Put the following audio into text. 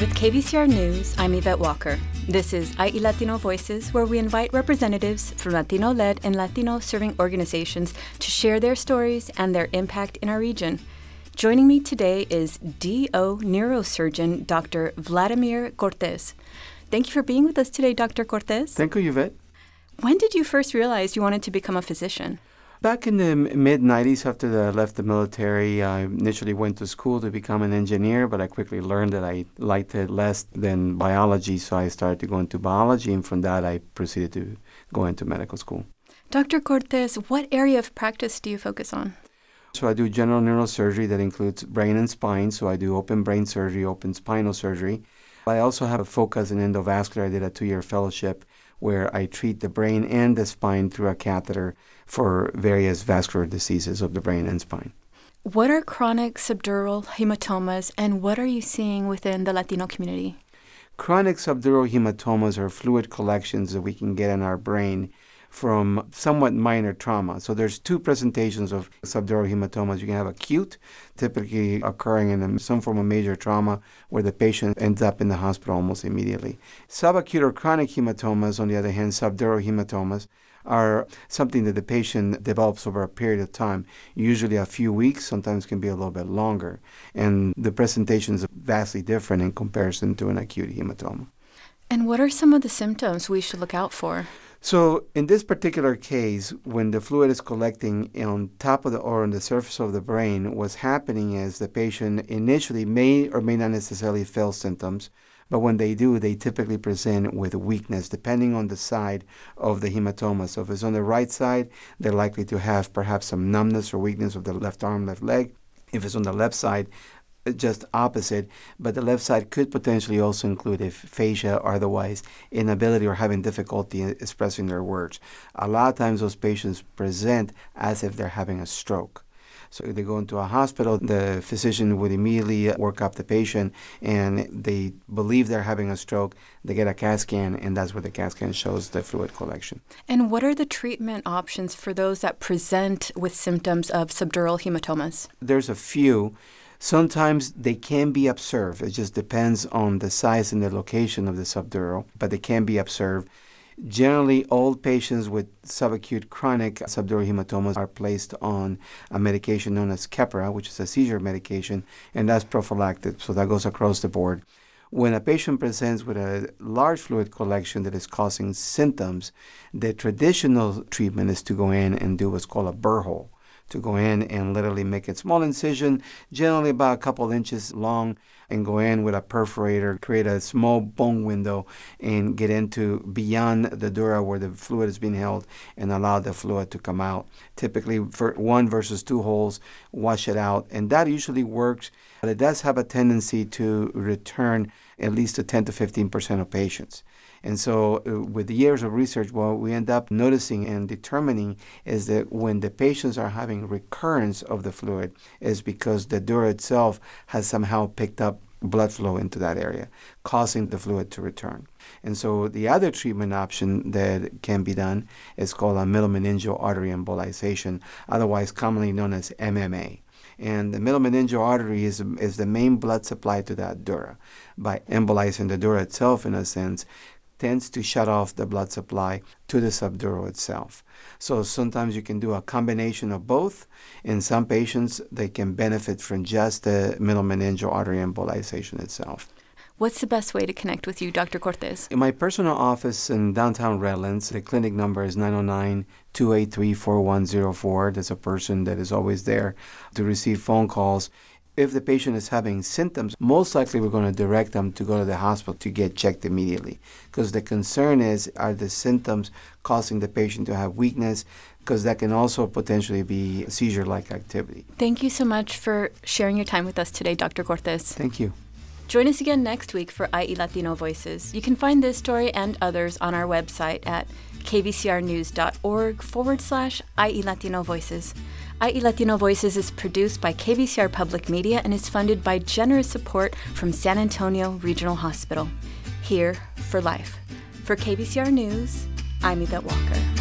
With KVCR News, I'm Yvette Walker. This is IE Latino Voices, where we invite representatives from Latino-led and Latino-serving organizations to share their stories and their impact in our region. Joining me today is DO neurosurgeon Dr. Vladimir Cortes. Thank you for being with us today, Dr. Cortes. Thank you, Yvette. When did you first realize you wanted to become a physician? Back in the mid-90s, after I left the military, I initially went to school to become an engineer, but I quickly learned that I liked it less than biology, so I started to go into biology, and from that I proceeded to go into medical school. Dr. Cortes, what area of practice do you focus on? So I do general neurosurgery that includes brain and spine, so I do open brain surgery, open spinal surgery. I also have a focus in endovascular. I did a 2-year fellowship where I treat the brain and the spine through a catheter for various vascular diseases of the brain and spine. What are chronic subdural hematomas, and what are you seeing within the Latino community? Chronic subdural hematomas are fluid collections that we can get in our brain from somewhat minor trauma. So there's two presentations of subdural hematomas. You can have acute, typically occurring in some form of major trauma, where the patient ends up in the hospital almost immediately. Subacute or chronic hematomas, on the other hand, subdural hematomas, are something that the patient develops over a period of time, usually a few weeks, sometimes can be a little bit longer. And the presentation is vastly different in comparison to an acute hematoma. And what are some of the symptoms we should look out for? So in this particular case, when the fluid is collecting on top of or on the surface of the brain, what's happening is the patient initially may or may not necessarily feel symptoms, but when they do, they typically present with weakness, depending on the side of the hematoma. So if it's on the right side, they're likely to have perhaps some numbness or weakness of the left arm, left leg. If it's on the left side, just opposite, but the left side could potentially also include aphasia or otherwise inability or having difficulty expressing their words. A lot of times those patients present as if they're having a stroke. So if they go into a hospital, the physician would immediately work up the patient, and they believe they're having a stroke. They get a CAT scan, and that's where the CAT scan shows the fluid collection. And what are the treatment options for those that present with symptoms of subdural hematomas? There's a few. Sometimes they can be observed. It just depends on the size and the location of the subdural, but they can be observed. Generally, all patients with subacute chronic subdural hematomas are placed on a medication known as Keppra, which is a seizure medication, and that's prophylactic, so that goes across the board. When a patient presents with a large fluid collection that is causing symptoms, the traditional treatment is to go in and do what's called a burr hole, to go in and literally make a small incision, generally about a couple inches long, and go in with a perforator, create a small bone window, and get into beyond the dura where the fluid is being held and allow the fluid to come out. Typically, for 1 versus 2 holes, wash it out, and that usually works, but it does have a tendency to return at least to 10 to 15% of patients. And so with the years of research, what we end up noticing and determining is that when the patients are having recurrence of the fluid is because the dura itself has somehow picked up blood flow into that area, causing the fluid to return. And so the other treatment option that can be done is called a middle meningeal artery embolization, otherwise commonly known as MMA. And the middle meningeal artery is the main blood supply to that dura. By embolizing the dura itself, in a sense, tends to shut off the blood supply to the subdural itself. So sometimes you can do a combination of both. In some patients, they can benefit from just the middle meningeal artery embolization itself. What's the best way to connect with you, Dr. Cortes? In my personal office in downtown Redlands, the clinic number is 909-283-4104. There's a person that is always there to receive phone calls. If the patient is having symptoms, most likely we're going to direct them to go to the hospital to get checked immediately, because the concern is, are the symptoms causing the patient to have weakness, because that can also potentially be seizure-like activity. Thank you so much for sharing your time with us today, Dr. Cortes. Thank you. Join us again next week for IE Latino Voices. You can find this story and others on our website at kvcrnews.org/IE Latino Voices. IE Latino Voices is produced by KVCR Public Media and is funded by generous support from San Antonio Regional Hospital. Here for life. For KVCR News, I'm Yvette Walker.